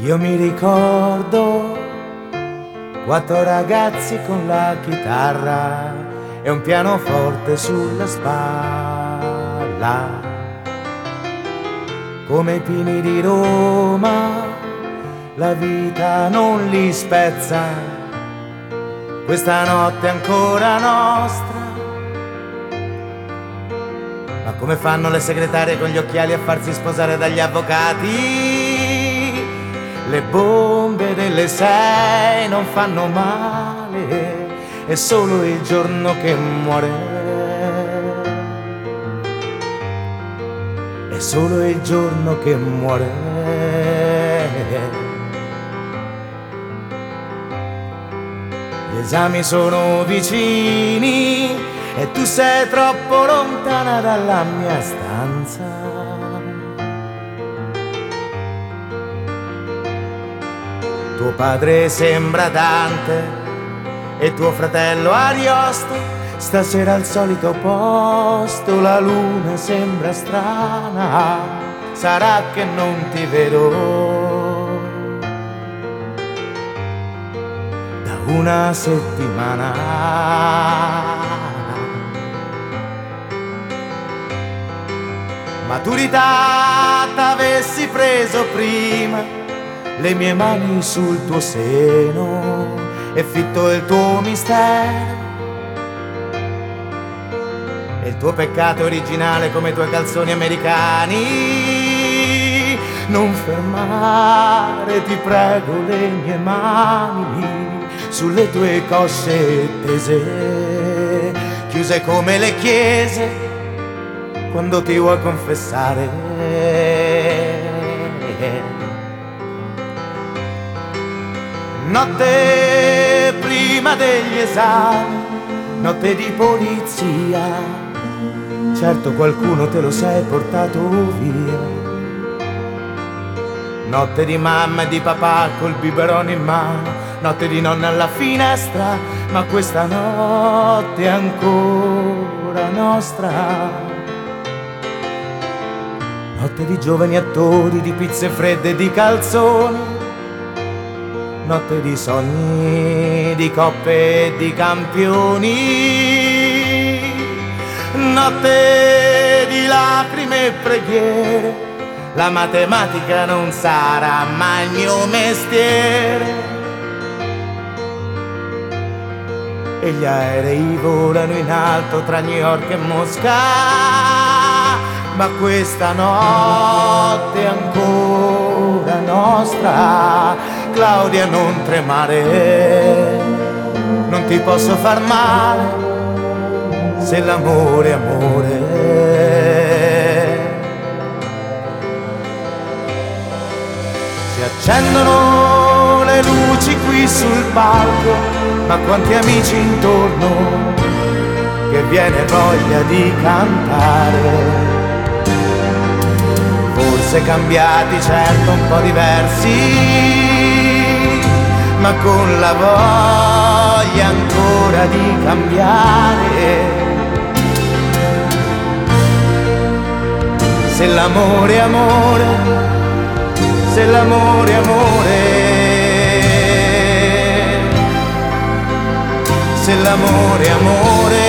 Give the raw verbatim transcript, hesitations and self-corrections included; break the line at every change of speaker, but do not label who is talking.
Io mi ricordo quattro ragazzi con la chitarra e un pianoforte sulla spalla, come i pini di Roma la vita non li spezza, questa notte è ancora nostra. Ma come fanno le segretarie con gli occhiali a farsi sposare dagli avvocati? Le bombe delle sei non fanno male, è solo il giorno che muore, è solo il giorno che muore. Gli esami sono vicini e tu sei troppo lontana dalla mia stanza. Tuo padre sembra Dante e tuo fratello Ariosto, stasera al solito posto, la luna sembra strana, sarà che non ti vedo da una settimana. Maturità t'avessi preso prima, le mie mani sul tuo seno e fitto il tuo mistero, e il tuo peccato originale come i tuoi calzoni americani. Non fermare, ti prego, le mie mani sulle tue cosce tese, chiuse come le chiese quando ti vuoi confessare. Notte prima degli esami, notte di polizia, certo qualcuno te lo sei portato via. Notte di mamma e di papà col biberone in mano, notte di nonna alla finestra, ma questa notte è ancora nostra. Notte di giovani attori, di pizze fredde e di calzoni, notte di sogni, di coppe e di campioni, notte di lacrime e preghiere, la matematica non sarà mai il mio mestiere, e gli aerei volano in alto tra New York e Mosca, ma questa notte è ancora nostra. Claudia, non tremare, non ti posso far male se l'amore è amore. Si accendono le luci qui sul palco, ma quanti amici intorno che viene voglia di cantare. Forse cambiati, certo un po' diversi, ma con la voglia ancora di cambiare. Se l'amore è amore, se l'amore è amore, se l'amore è amore.